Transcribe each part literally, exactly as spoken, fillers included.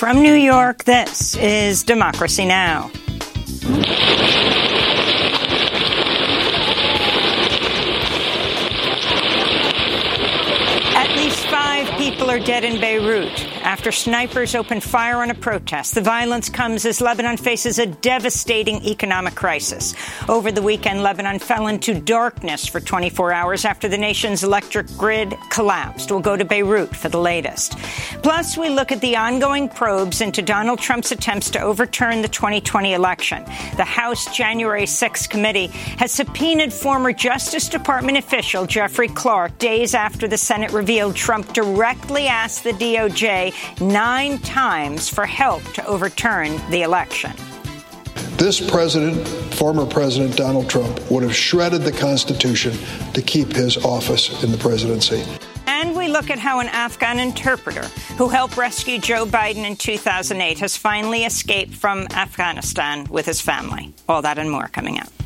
From New York, this is Democracy Now! At least five people are dead in Beirut after snipers opened fire on a protest. The violence comes as Lebanon faces a devastating economic crisis. Over the weekend, Lebanon fell into darkness for twenty-four hours after the nation's electric grid collapsed. We'll go to Beirut for the latest. Plus, we look at the ongoing probes into Donald Trump's attempts to overturn the twenty twenty election. The House January sixth committee has subpoenaed former Justice Department official Jeffrey Clark days after the Senate revealed Trump directly asked the D O J nine times for help to overturn the election. This president, former President Donald Trump, would have shredded the Constitution to keep his office in the presidency. And we look at how an Afghan interpreter who helped rescue Joe Biden in two thousand eight has finally escaped from Afghanistan with his family. All that and more coming up.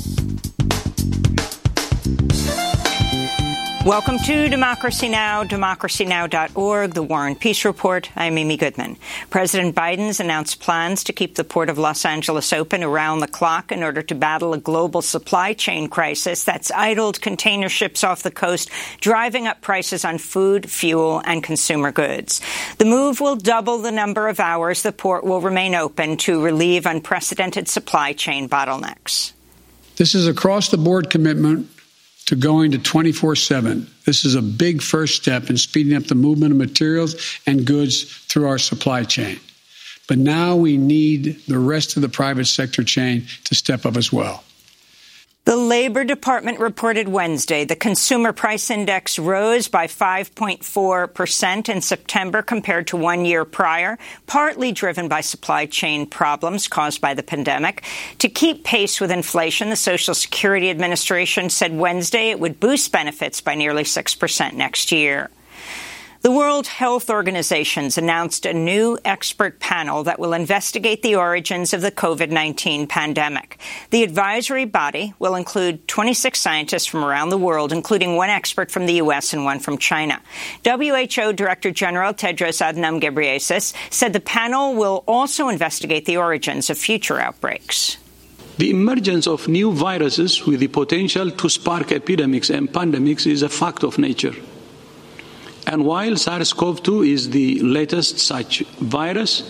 Welcome to Democracy Now!, democracy now dot org, the War and Peace Report. I'm Amy Goodman. President Biden's announced plans to keep the Port of Los Angeles open around the clock in order to battle a global supply chain crisis that's idled container ships off the coast, driving up prices on food, fuel, and consumer goods. The move will double the number of hours the port will remain open to relieve unprecedented supply chain bottlenecks. This is across-the-board commitment to going to twenty-four seven. This is a big first step in speeding up the movement of materials and goods through our supply chain. But now we need the rest of the private sector chain to step up as well. The Labor Department reported Wednesday the Consumer Price Index rose by five point four percent in September compared to one year prior, partly driven by supply chain problems caused by the pandemic. To keep pace with inflation, the Social Security Administration said Wednesday it would boost benefits by nearly six percent next year. The World Health Organization's announced a new expert panel that will investigate the origins of the COVID nineteen pandemic. The advisory body will include twenty-six scientists from around the world, including one expert from the U S and one from China. W H O Director General Tedros Adhanom Ghebreyesus said the panel will also investigate the origins of future outbreaks. The emergence of new viruses with the potential to spark epidemics and pandemics is a fact of nature. And while SARS-CoV two is the latest such virus,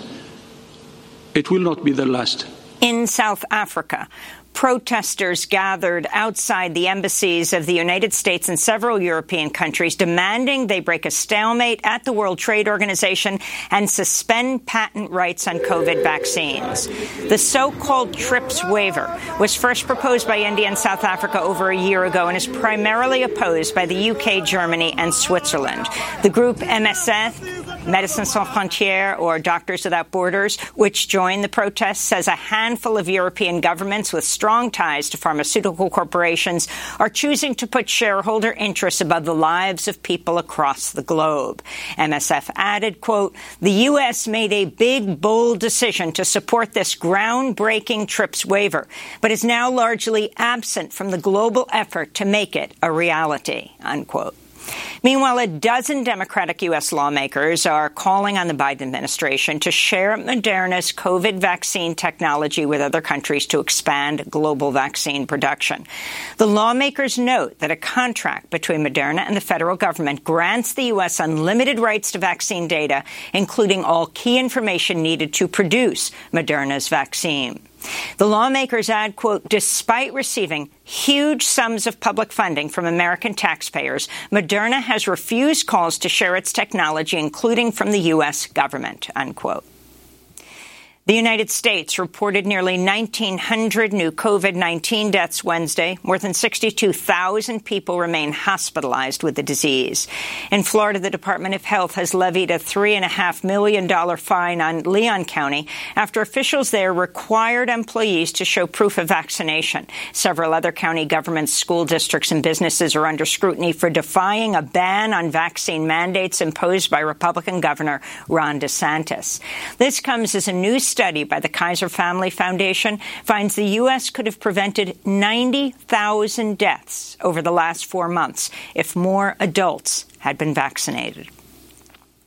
it will not be the last. In South Africa, protesters gathered outside the embassies of the United States and several European countries, demanding they break a stalemate at the World Trade Organization and suspend patent rights on COVID vaccines. The so-called TRIPS waiver was first proposed by India and South Africa over a year ago and is primarily opposed by the U K, Germany, and Switzerland. The group M S F, Médecins Sans Frontières, or Doctors Without Borders, which joined the protests, says a handful of European governments with strong ties to pharmaceutical corporations are choosing to put shareholder interests above the lives of people across the globe. M S F added, quote, the U S made a big, bold decision to support this groundbreaking TRIPS waiver, but is now largely absent from the global effort to make it a reality, unquote. Meanwhile, a dozen Democratic U S lawmakers are calling on the Biden administration to share Moderna's COVID vaccine technology with other countries to expand global vaccine production. The lawmakers note that a contract between Moderna and the federal government grants the U S unlimited rights to vaccine data, including all key information needed to produce Moderna's vaccine. The lawmakers add, quote, despite receiving huge sums of public funding from American taxpayers, Moderna has refused calls to share its technology, including from the U S government, unquote. The United States reported nearly nineteen hundred new COVID nineteen deaths Wednesday. More than sixty-two thousand people remain hospitalized with the disease. In Florida, the Department of Health has levied a three point five million dollars fine on Leon County after officials there required employees to show proof of vaccination. Several other county governments, school districts, and businesses are under scrutiny for defying a ban on vaccine mandates imposed by Republican Governor Ron DeSantis. This comes as a new study by the Kaiser Family Foundation finds the U S could have prevented ninety thousand deaths over the last four months if more adults had been vaccinated.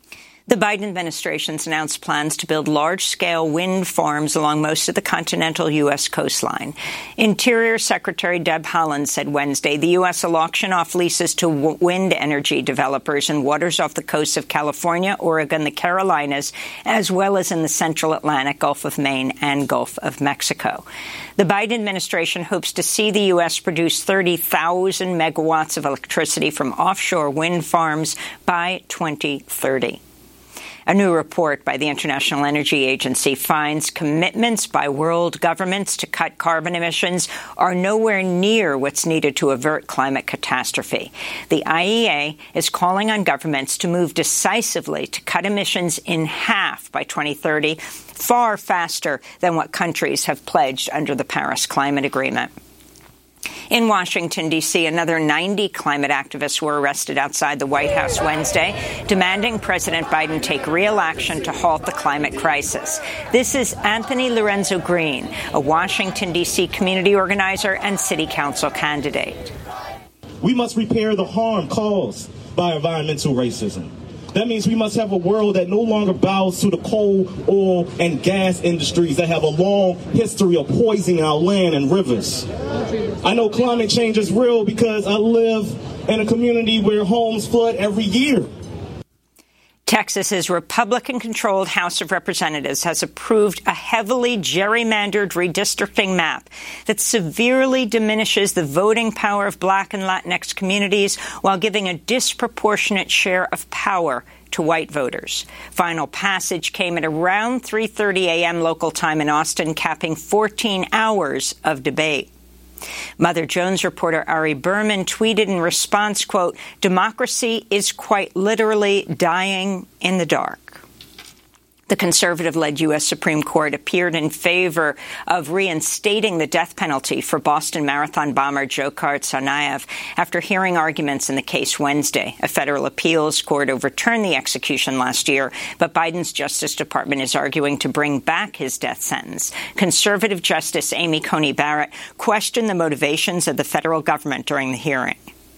The Biden administration's announced plans to build large-scale wind farms along most of the continental U S coastline. Interior Secretary Deb Haaland said Wednesday the U S will auction off leases to w- wind energy developers in waters off the coasts of California, Oregon, the Carolinas, as well as in the central Atlantic, Gulf of Maine, and Gulf of Mexico. The Biden administration hopes to see the U S produce thirty thousand megawatts of electricity from offshore wind farms by twenty thirty. A new report by the International Energy Agency finds commitments by world governments to cut carbon emissions are nowhere near what's needed to avert climate catastrophe. The I E A is calling on governments to move decisively to cut emissions in half by twenty thirty, far faster than what countries have pledged under the Paris Climate Agreement. In Washington, D C, another ninety climate activists were arrested outside the White House Wednesday, demanding President Biden take real action to halt the climate crisis. This is Anthony Lorenzo Green, a Washington, D C community organizer and city council candidate. We must repair the harm caused by environmental racism. That means we must have a world that no longer bows to the coal, oil, and gas industries that have a long history of poisoning our land and rivers. I know climate change is real because I live in a community where homes flood every year. Texas's Republican-controlled House of Representatives has approved a heavily gerrymandered redistricting map that severely diminishes the voting power of Black and Latinx communities while giving a disproportionate share of power to white voters. Final passage came at around three thirty a.m. local time in Austin, capping fourteen hours of debate. Mother Jones reporter Ari Berman tweeted in response, quote, "Democracy is quite literally dying in the dark." The conservative-led U S Supreme Court appeared in favor of reinstating the death penalty for Boston Marathon bomber Dzhokhar Tsarnaev after hearing arguments in the case Wednesday. A federal appeals court overturned the execution last year, but Biden's Justice Department is arguing to bring back his death sentence. Conservative Justice Amy Coney Barrett questioned the motivations of the federal government during the hearing.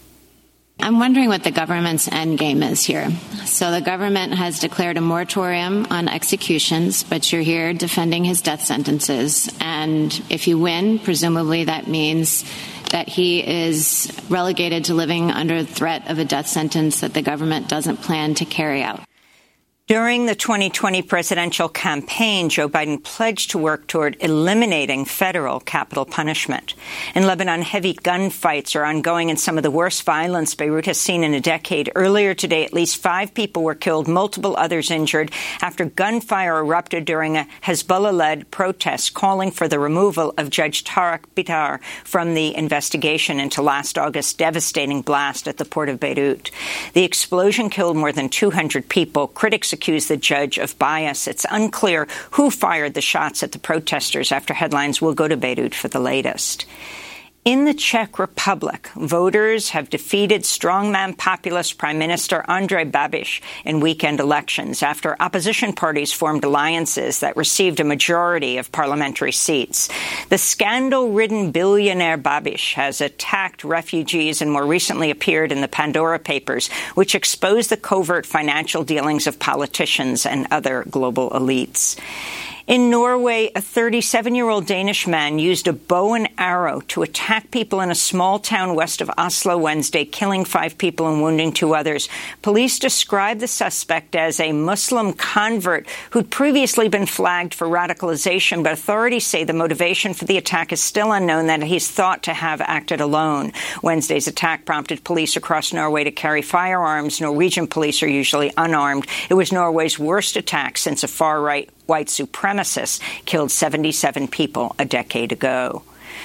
I'm wondering what the government's end game is here. So the government has declared a moratorium on executions, but you're here defending his death sentences. And if you win, presumably that means that he is relegated to living under the threat of a death sentence that the government doesn't plan to carry out. During the twenty twenty presidential campaign, Joe Biden pledged to work toward eliminating federal capital punishment. In Lebanon, heavy gunfights are ongoing and some of the worst violence Beirut has seen in a decade. Earlier today, at least five people were killed, multiple others injured, after gunfire erupted during a Hezbollah-led protest calling for the removal of Judge Tarek Bitar from the investigation into last August's devastating blast at the port of Beirut. The explosion killed more than two hundred people. Critics accused the judge of bias. It's unclear who fired the shots at the protesters after headlines will go to Beirut for the latest. In the Czech Republic, voters have defeated strongman populist Prime Minister Andrej Babiš in weekend elections after opposition parties formed alliances that received a majority of parliamentary seats. The scandal-ridden billionaire Babiš has attacked refugees and more recently appeared in the Pandora Papers, which exposed the covert financial dealings of politicians and other global elites. In Norway, a thirty-seven-year-old Danish man used a bow and arrow to attack people in a small town west of Oslo Wednesday, killing five people and wounding two others. Police described the suspect as a Muslim convert who'd previously been flagged for radicalization, but authorities say the motivation for the attack is still unknown, that he's thought to have acted alone. Wednesday's attack prompted police across Norway to carry firearms. Norwegian police are usually unarmed. It was Norway's worst attack since a far-right white supremacists killed seventy-seven people a decade ago.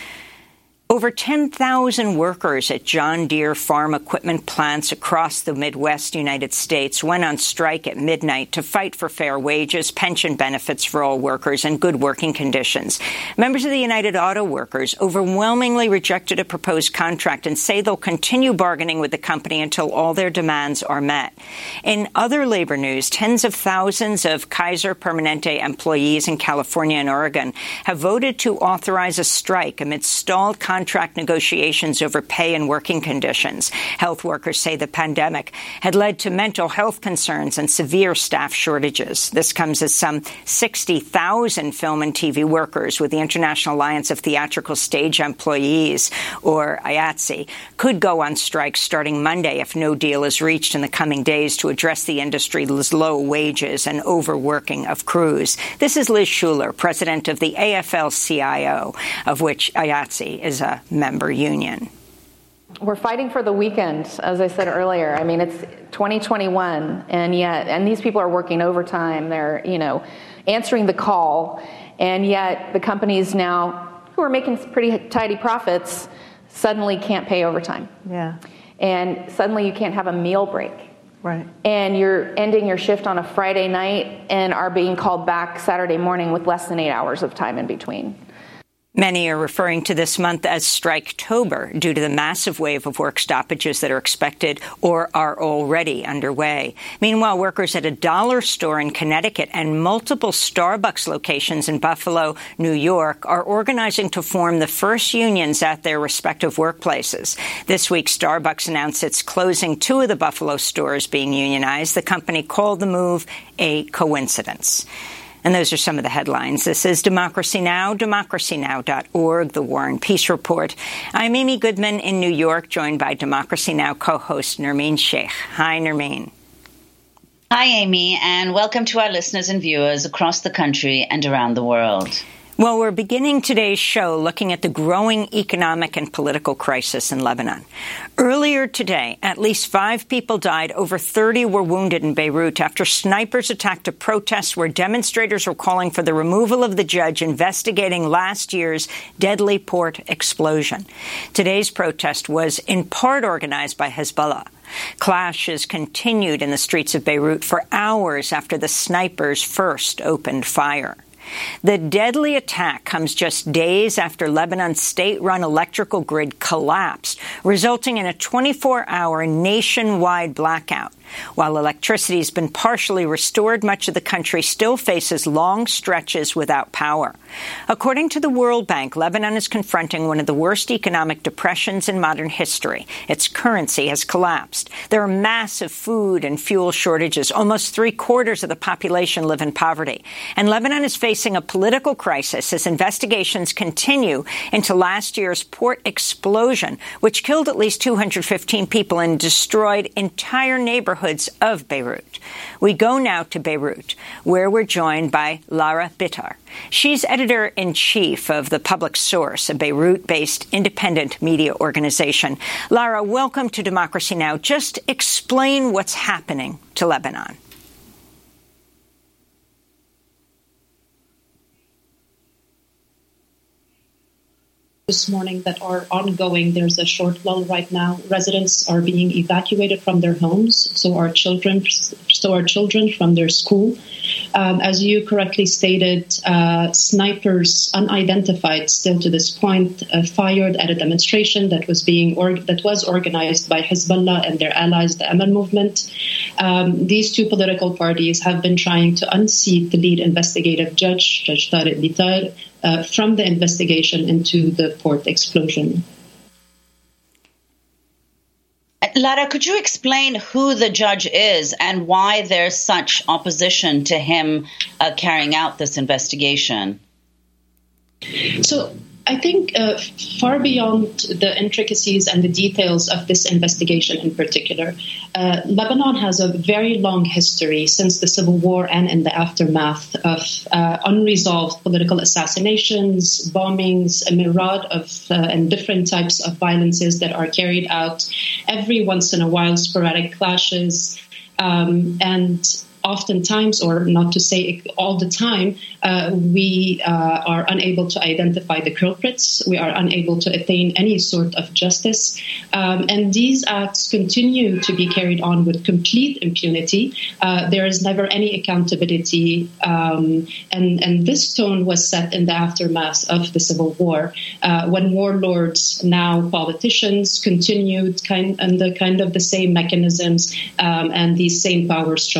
Over ten thousand workers at John Deere farm equipment plants across the Midwest United States went on strike at midnight to fight for fair wages, pension benefits for all workers, and good working conditions. Members of the United Auto Workers overwhelmingly rejected a proposed contract and say they'll continue bargaining with the company until all their demands are met. In other labor news, tens of thousands of Kaiser Permanente employees in California and Oregon have voted to authorize a strike amid stalled contracts contract negotiations over pay and working conditions. Health workers say the pandemic had led to mental health concerns and severe staff shortages. This comes as some sixty thousand film and T V workers with the International Alliance of Theatrical Stage Employees, or I A T S E, could go on strike starting Monday if no deal is reached in the coming days to address the industry's low wages and overworking of crews. This is Liz Schuler, president of the A F L C I O, of which I A T S E is a member union. We're fighting for the weekend, as I said earlier. I mean, it's twenty twenty-one, and yet, and these people are working overtime. They're, you know, answering the call, and yet the companies now who are making pretty tidy profits suddenly can't pay overtime. Yeah. And suddenly you can't have a meal break. Right. And you're ending your shift on a Friday night and are being called back Saturday morning with less than eight hours of time in between. Many are referring to this month as Striketober due to the massive wave of work stoppages that are expected or are already underway. Meanwhile, workers at a dollar store in Connecticut and multiple Starbucks locations in Buffalo, New York, are organizing to form the first unions at their respective workplaces. This week, Starbucks announced it's closing two of the Buffalo stores being unionized. The company called the move a coincidence. And those are some of the headlines. This is Democracy Now!, democracy now dot org, the War and Peace Report. I'm Amy Goodman in New York, joined by Democracy Now! Co-host Nermeen Sheikh. Hi, Nermeen. Hi, Amy, and welcome to our listeners and viewers across the country and around the world. Well, we're beginning today's show looking at the growing economic and political crisis in Lebanon. Earlier today, at least five people died, over thirty were wounded in Beirut after snipers attacked a protest where demonstrators were calling for the removal of the judge investigating last year's deadly port explosion. Today's protest was in part organized by Hezbollah. Clashes continued in the streets of Beirut for hours after the snipers first opened fire. The deadly attack comes just days after Lebanon's state-run electrical grid collapsed, resulting in a twenty-four hour nationwide blackout. While electricity has been partially restored, much of the country still faces long stretches without power. According to the World Bank, Lebanon is confronting one of the worst economic depressions in modern history. Its currency has collapsed. There are massive food and fuel shortages. Almost three-quarters of the population live in poverty. And Lebanon is facing a political crisis as investigations continue into last year's port explosion, which killed at least two hundred fifteen people and destroyed entire neighborhoods of Beirut. We go now to Beirut, where we're joined by Lara Bitar. She's editor-in-chief of The Public Source, a Beirut-based independent media organization. Lara, welcome to Democracy Now! Just explain what's happening to Lebanon. This morning that are ongoing. There's a short lull right now. Residents are being evacuated from their homes, so are children, so are children from their school. Um, as you correctly stated, uh, snipers, unidentified still to this point, uh, fired at a demonstration that was being or- that was organized by Hezbollah and their allies, the Amal movement. Um, these two political parties have been trying to unseat the lead investigative judge, Judge Tariq Bitar, Uh, from the investigation into the port explosion. Lara, could you explain who the judge is and why there's such opposition to him uh, carrying out this investigation? So I think uh, far beyond the intricacies and the details of this investigation in particular, uh, Lebanon has a very long history since the civil war and in the aftermath of uh, unresolved political assassinations, bombings, a myriad of uh, and different types of violences that are carried out every once in a while, sporadic clashes, um, and oftentimes, or not to say all the time, uh, we uh, are unable to identify the culprits. We are unable to attain any sort of justice. Um, and these acts continue to be carried on with complete impunity. Uh, there is never any accountability. Um, and, and this tone was set in the aftermath of the Civil War, uh, when warlords, now politicians, continued kind, under kind of the same mechanisms um, and these same power struggles.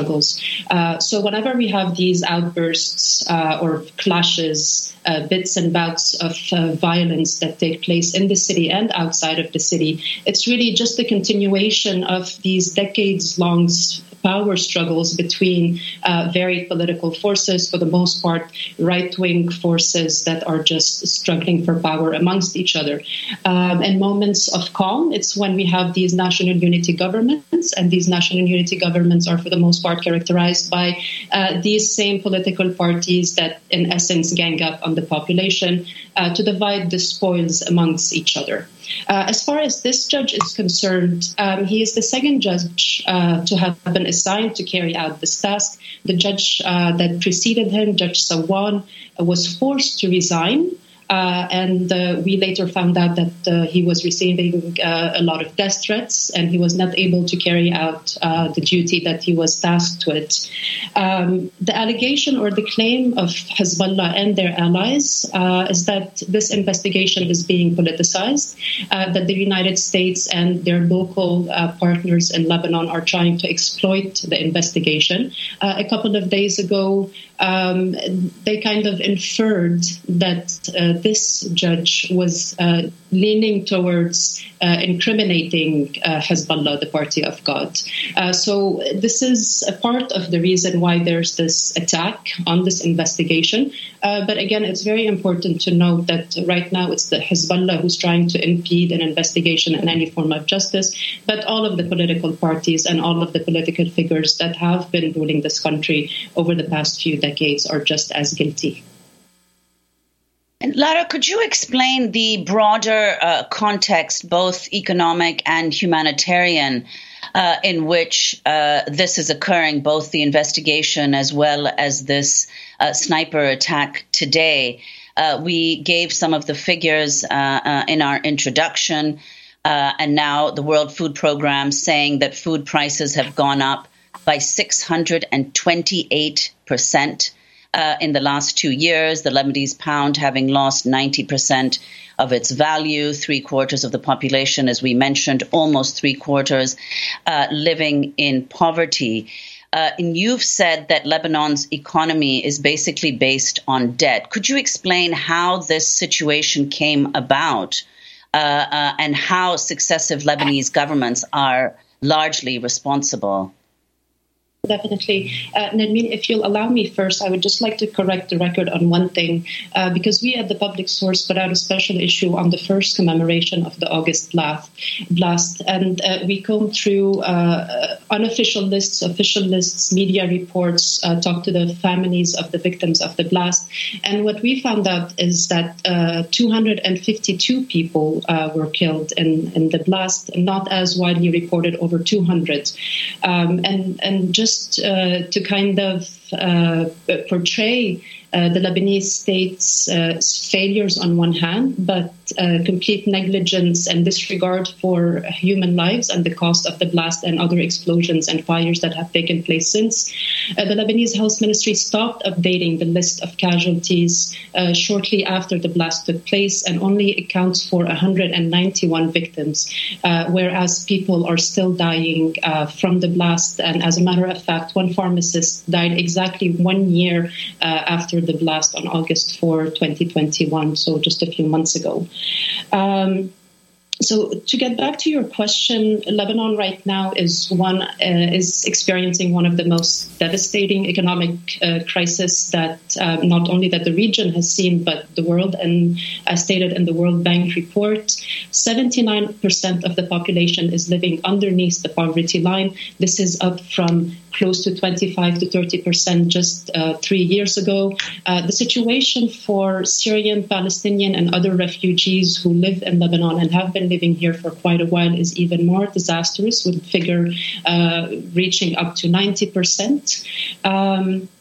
Uh, so whenever we have these outbursts uh, or clashes, uh, bits and bouts of uh, violence that take place in the city and outside of the city, it's really just a continuation of these decades-long power struggles between uh, varied political forces, for the most part, right-wing forces that are just struggling for power amongst each other. Um, and moments of calm, it's when we have these national unity governments, and these national unity governments are, for the most part, characterized by uh, these same political parties that, in essence, gang up on the population uh, to divide the spoils amongst each other. Uh, as far as this judge is concerned, um, he is the second judge uh, to have been assigned to carry out this task. The judge uh, that preceded him, Judge Sawan, uh, was forced to resign. Uh, and uh, we later found out that uh, he was receiving uh, a lot of death threats, and he was not able to carry out uh, the duty that he was tasked with. Um, the allegation or the claim of Hezbollah and their allies uh, is that this investigation is being politicized, uh, that the United States and their local uh, partners in Lebanon are trying to exploit the investigation. Uh, a couple of days ago, um, they kind of inferred that uh, this judge was uh, leaning towards uh, incriminating uh, Hezbollah, the Party of God. Uh, so this is a part of the reason why there's this attack on this investigation. Uh, but again, it's very important to note that right now it's the Hezbollah who's trying to impede an investigation and any form of justice, but all of the political parties and all of the political figures that have been ruling this country over the past few decades are just as guilty. And Lara, could you explain the broader uh, context, both economic and humanitarian, uh, in which uh, this is occurring, both the investigation as well as this uh, sniper attack today? Uh, we gave some of the figures uh, uh, in our introduction, uh, and now the World Food Programme saying that food prices have gone up by six hundred twenty-eight percent. Uh, in the last two years, the Lebanese pound having lost ninety percent of its value, three quarters of the population, as we mentioned, almost three quarters, uh, living in poverty. Uh, and you've said that Lebanon's economy is basically based on debt. Could you explain how this situation came about uh, uh, and how successive Lebanese governments are largely responsible? Definitely. Uh, Nermeen, if you'll allow me first, I would just like to correct the record on one thing, uh, because we at the Public Source put out a special issue on the first commemoration of the August blast, blast and uh, we combed through uh, unofficial lists, official lists, media reports, uh, talked to the families of the victims of the blast, and what we found out is that uh, two hundred fifty-two people uh, were killed in, in the blast, not as widely reported, over two hundred. Um, and, and just Just uh, to kind of uh, portray uh, the Lebanese state's uh, failures on one hand, but uh, complete negligence and disregard for human lives and the cost of the blast and other explosions and fires that have taken place since. Uh, the Lebanese Health Ministry stopped updating the list of casualties uh, shortly after the blast took place and only accounts for one hundred ninety-one victims, uh, whereas people are still dying uh, from the blast. And as a matter of fact, one pharmacist died exactly one year uh, after the blast on August fourth, twenty twenty-one, so just a few months ago. Um, So to get back to your question, Lebanon right now is one uh, is experiencing one of the most devastating economic uh, crises that uh, not only that the region has seen, but the world. And as stated in the World Bank report, seventy-nine percent of the population is living underneath the poverty line. This is up from close to twenty-five to thirty percent just uh, three years ago. Uh, the situation for Syrian, Palestinian, and other refugees who live in Lebanon and have been living here for quite a while is even more disastrous, with the figure uh, reaching up to ninety percent. Um,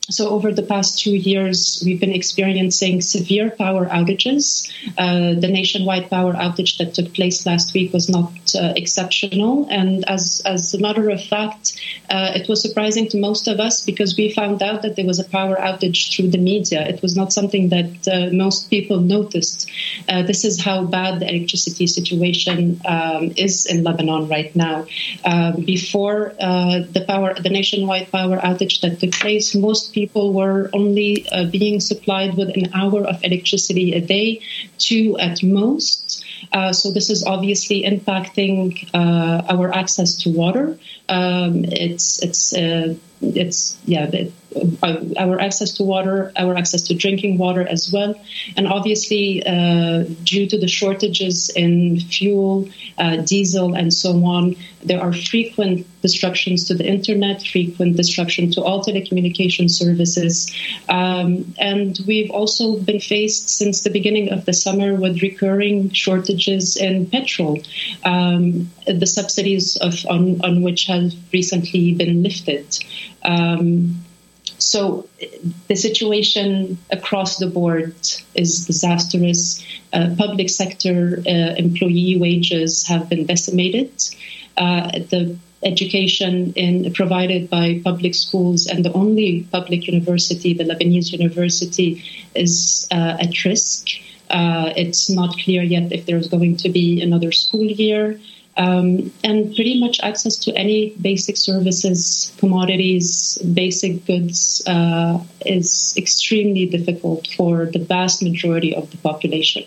So over the past two years, we've been experiencing severe power outages. Uh, the nationwide power outage that took place last week was not uh, exceptional. And as, as a matter of fact, uh, it was surprising to most of us because we found out that there was a power outage through the media. It was not something that uh, most people noticed. Uh, this is how bad the electricity situation um, is in Lebanon right now. Uh, before uh, the power, the nationwide power outage that took place, most people People were only uh, being supplied with an hour of electricity a day, two at most. Uh, so this is obviously impacting uh, our access to water. Um, it's it's uh, it's yeah. The, our access to water, our access to drinking water as well. And obviously, uh, due to the shortages in fuel, uh, diesel, and so on, there are frequent disruptions to the internet, frequent disruption to all telecommunication services. Um, and we've also been faced since the beginning of the summer with recurring shortages in petrol, um, the subsidies of on, on which have recently been lifted. Um, So the situation across the board is disastrous. Uh, public sector uh, employee wages have been decimated. Uh, the education in, provided by public schools and the only public university, the Lebanese University, is uh, at risk. Uh, it's not clear yet if there's going to be another school year. Um, and pretty much access to any basic services, commodities, basic goods uh, is extremely difficult for the vast majority of the population.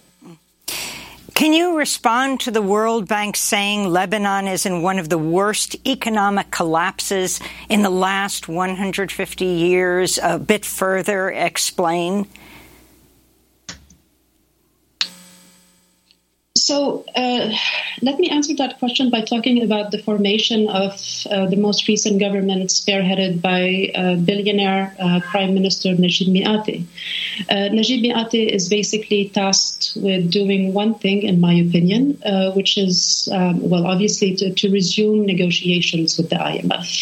Can you respond to the World Bank saying Lebanon is in one of the worst economic collapses in the last one hundred fifty years? A bit further explain. So uh, let me answer that question by talking about the formation of uh, the most recent government spearheaded by uh, billionaire uh, Prime Minister Najib Mikati. Uh, Najib Mikati is basically tasked with doing one thing, in my opinion, uh, which is, um, well, obviously to, to resume negotiations with the I M F.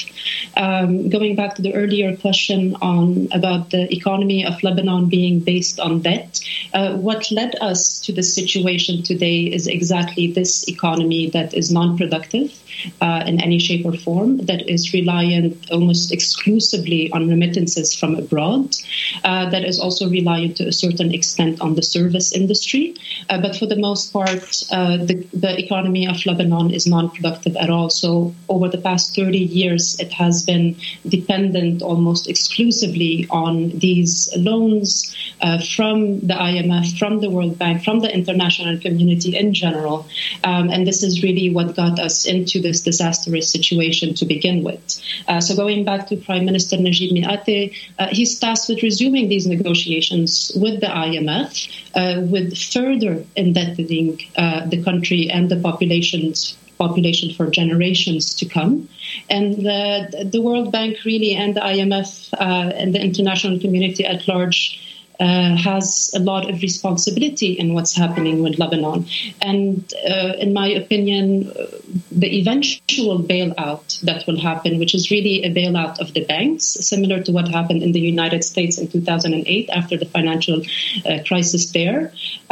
Um, going back to the earlier question on about the economy of Lebanon being based on debt, uh, what led us to this situation today is exactly this economy that is non-productive uh, in any shape or form, that is reliant almost exclusively on remittances from abroad, uh, that is also reliant to a certain extent on the service industry. Uh, but for the most part, uh, the, the economy of Lebanon is non-productive at all. So over the past thirty years, it has been dependent almost exclusively on these loans uh, from the I M F, from the World Bank, from the international community in general. Um, and this is really what got us into this disastrous situation to begin with. Uh, so going back to Prime Minister Najib Mikati, uh, he's tasked with resuming these negotiations with the I M F, uh, with further indebting uh, the country and the population's population for generations to come. And uh, the World Bank really and the I M F uh, and the international community at large Uh, has a lot of responsibility in what's happening with Lebanon. And uh, in my opinion, the eventual bailout that will happen, which is really a bailout of the banks, similar to what happened in the United States in two thousand eight after the financial uh, crisis there.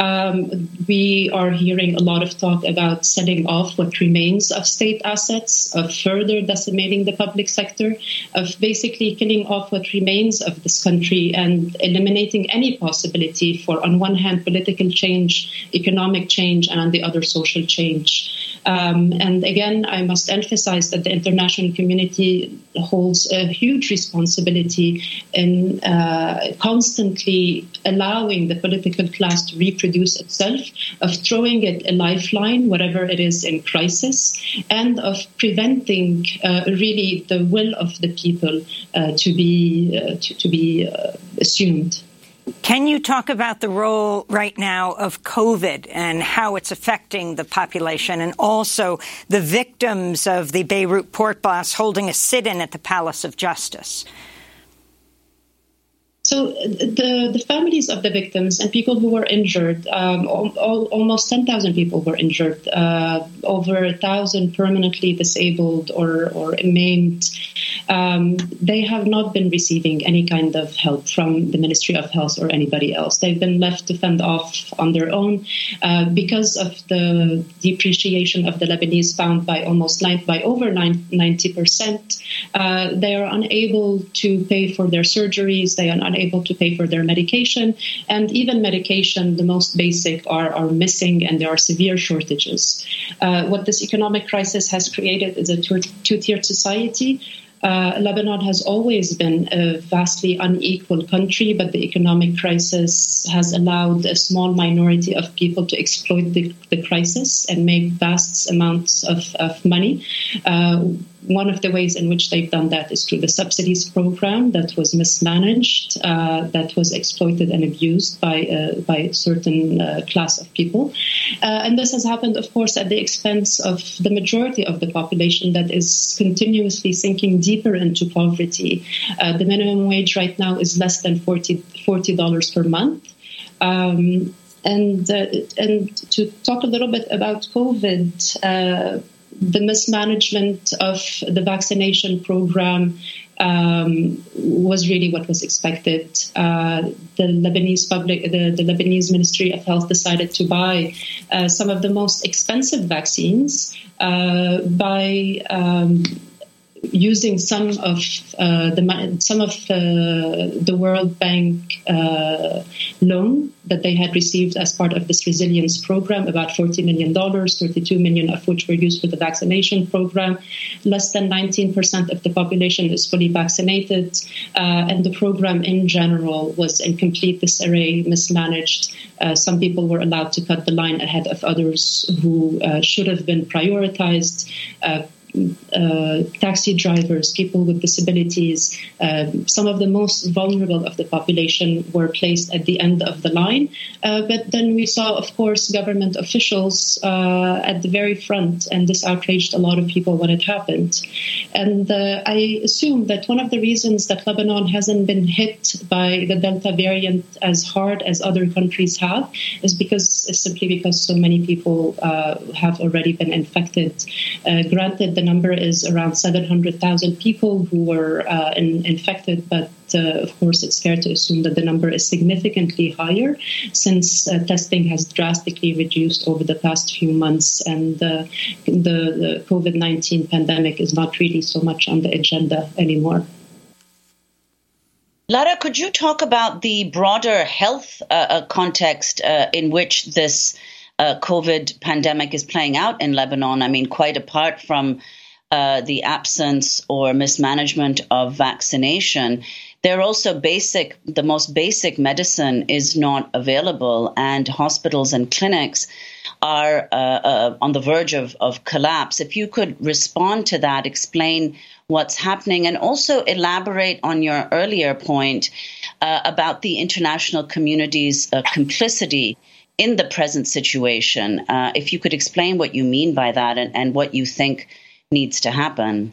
Um, we are hearing a lot of talk about selling off what remains of state assets, of further decimating the public sector, of basically killing off what remains of this country and eliminating any any possibility for, on one hand, political change, economic change, and on the other, social change. Um, and again, I must emphasize that the international community holds a huge responsibility in uh, constantly allowing the political class to reproduce itself, of throwing it a lifeline, whatever it is in crisis, and of preventing uh, really the will of the people uh, to be uh, to, to be uh, assumed. Can you talk about the role right now of COVID and how it's affecting the population, and also the victims of the Beirut port blast holding a sit-in at the Palace of Justice? So the, the families of the victims and people who were injured, um, all, almost ten thousand people were injured, uh, over one thousand permanently disabled or, or maimed. um, they have not been receiving any kind of help from the Ministry of Health or anybody else. They've been left to fend off on their own uh, because of the depreciation of the Lebanese pound by almost nine, by over ninety percent. Uh, they are unable to pay for their surgeries. They are unable to pay for their medication, and even medication, the most basic, are, are missing, and there are severe shortages. Uh, what this economic crisis has created is a two-tiered society. Uh, Lebanon has always been a vastly unequal country, but the economic crisis has allowed a small minority of people to exploit the, the crisis and make vast amounts of, of money. Uh, one of the ways in which they've done that is through the subsidies program that was mismanaged, uh, that was exploited and abused by, uh, by a certain uh, class of people. Uh, and this has happened, of course, at the expense of the majority of the population that is continuously sinking deeper into poverty. Uh, the minimum wage right now is less than forty dollars per month. Um, and, uh, and to talk a little bit about COVID, uh, the mismanagement of the vaccination program um, was really what was expected. Uh, the Lebanese public, the, the Lebanese Ministry of Health decided to buy uh, some of the most expensive vaccines uh, by um, using some of uh, the some of uh, the World Bank uh, loan that they had received as part of this resilience program, about forty million dollars, thirty-two million dollars of which were used for the vaccination program. Less than nineteen percent of the population is fully vaccinated, uh, and the program in general was in complete disarray, mismanaged. Uh, some people were allowed to cut the line ahead of others who uh, should have been prioritized. Uh, Uh, taxi drivers, people with disabilities, uh, some of the most vulnerable of the population were placed at the end of the line. Uh, but then we saw, of course, government officials uh, at the very front, and this outraged a lot of people when it happened. And uh, I assume that one of the reasons that Lebanon hasn't been hit by the Delta variant as hard as other countries have is because simply because so many people uh, have already been infected. Uh, granted, the number is around seven hundred thousand people who were uh, in, infected, but uh, of course it's fair to assume that the number is significantly higher since uh, testing has drastically reduced over the past few months, and uh, the, the COVID nineteen pandemic is not really so much on the agenda anymore. Lara, could you talk about the broader health uh, context uh, in which this uh, COVID pandemic is playing out in Lebanon? I mean, quite apart from uh, the absence or mismanagement of vaccination, there are also basic, the most basic medicine is not available, and hospitals and clinics are uh, uh, on the verge of, of collapse. If you could respond to that, explain what's happening, and also elaborate on your earlier point uh, about the international community's uh, complicity in the present situation. Uh, if you could explain what you mean by that and, and what you think needs to happen.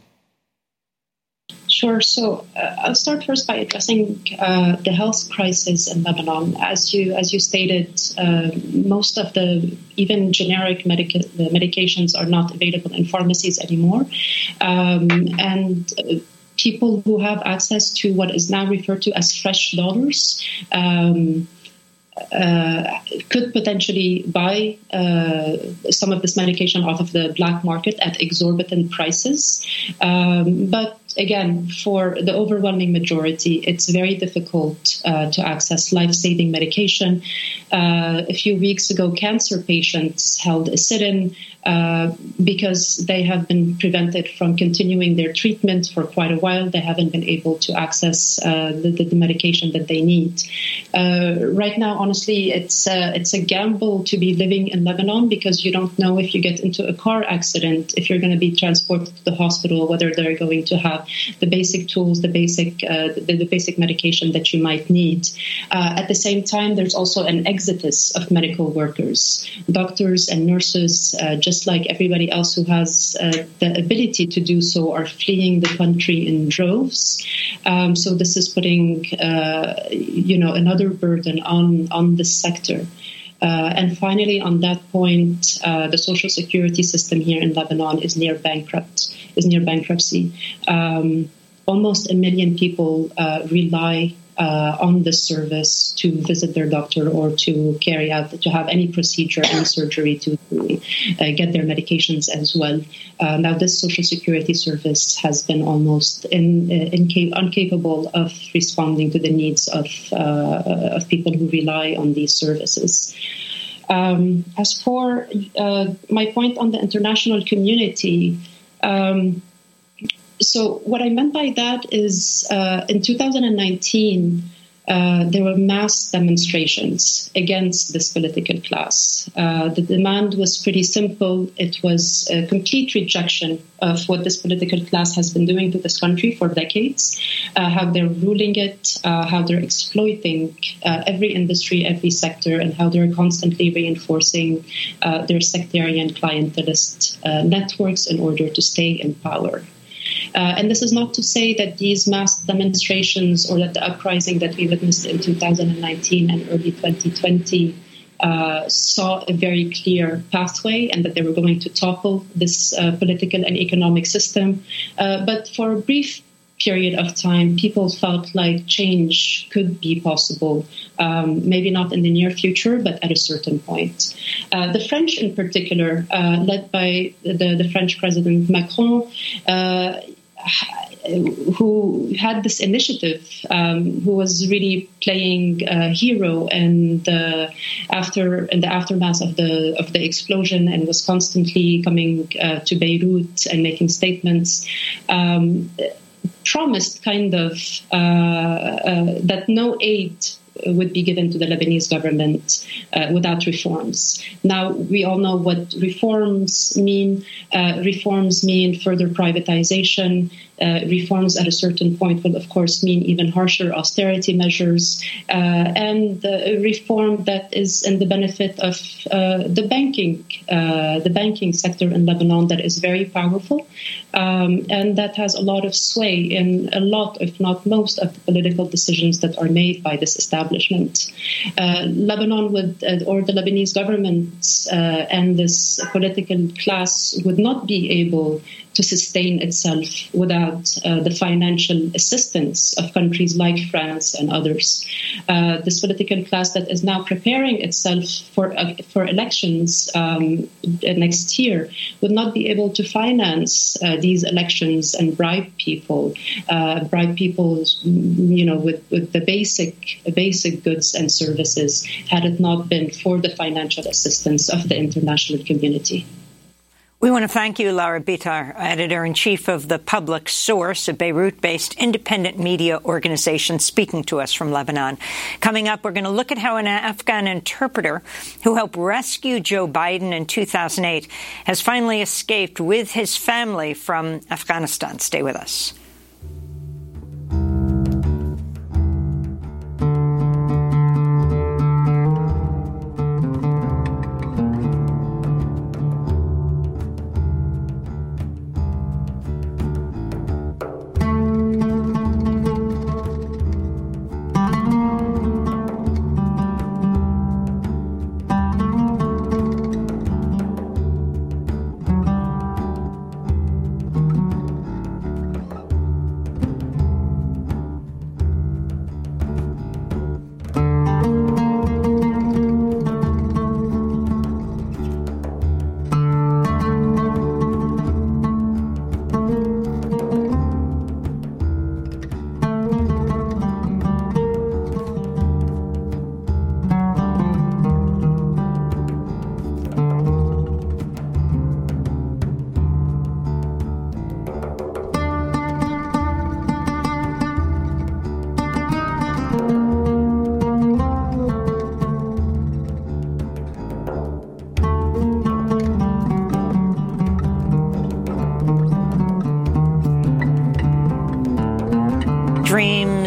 Sure. So uh, I'll start first by addressing uh, the health crisis in Lebanon. As you as you stated, uh, most of the even generic medica- the medications are not available in pharmacies anymore, um, and uh, people who have access to what is now referred to as fresh dollars Um, Uh, could potentially buy uh, some of this medication off of the black market at exorbitant prices. Um, but again, for the overwhelming majority, it's very difficult uh, to access life-saving medication. Uh, a few weeks ago, cancer patients held a sit-in uh, because they have been prevented from continuing their treatment for quite a while. They haven't been able to access uh, the, the medication that they need. Uh, right now, honestly, it's uh, it's a gamble to be living in Lebanon because you don't know if you get into a car accident, if you're going to be transported to the hospital, whether they're going to have the basic tools, the basic uh, the, the basic medication that you might need. Uh, at the same time, there's also an exodus of medical workers, doctors and nurses, uh, just like everybody else who has uh, the ability to do so, are fleeing the country in droves. Um, so this is putting, uh, you know, another burden on on this sector. Uh, and finally, on that point, uh, the social security system here in Lebanon is near bankrupt, is near bankruptcy. Um, almost a million people uh, rely uh, on this service to visit their doctor or to carry out, to have any procedure, any surgery, to uh, get their medications as well. Uh, now, this Social Security service has been almost in, uh, inca- incapable of responding to the needs of, uh, of people who rely on these services. Um, as for uh, my point on the international community, um, so what I meant by that is uh, in two thousand nineteen, uh, there were mass demonstrations against this political class. Uh, the demand was pretty simple. It was a complete rejection of what this political class has been doing to this country for decades, uh, how they're ruling it, uh, how they're exploiting uh, every industry, every sector, and how they're constantly reinforcing uh, their sectarian clientelist uh, networks in order to stay in power. Uh, and this is not to say that these mass demonstrations or that the uprising that we witnessed in two thousand nineteen and early twenty twenty uh, saw a very clear pathway and that they were going to topple this uh, political and economic system. Uh, but for a brief period of time, people felt like change could be possible, um, maybe not in the near future, but at a certain point. Uh, the French in particular, uh, led by the, the French President Macron, uh, who had this initiative, um, who was really playing a hero and uh, after in the aftermath of the of the explosion, and was constantly coming uh, to Beirut and making statements, um, promised kind of uh, uh, that no aid would be given to the Lebanese government uh, without reforms. Now, we all know what reforms mean. Uh, reforms mean further privatization. Uh, reforms at a certain point will, of course, mean even harsher austerity measures, uh, and a reform that is in the benefit of uh, the banking, uh, the banking sector in Lebanon that is very powerful, um, and that has a lot of sway in a lot, if not most, of the political decisions that are made by this establishment. Uh, Lebanon would, uh, or the Lebanese government uh, and this political class would not be able to sustain itself without uh, the financial assistance of countries like France and others. Uh, this political class that is now preparing itself for uh, for elections um, next year would not be able to finance uh, these elections and bribe people, uh, bribe people, you know, with, with the basic basic goods and services, had it not been for the financial assistance of the international community. We want to thank you, Lara Bitar, editor-in-chief of The Public Source, a Beirut-based independent media organization, speaking to us from Lebanon. Coming up, we're going to look at how an Afghan interpreter who helped rescue Joe Biden in two thousand eight has finally escaped with his family from Afghanistan. Stay with us.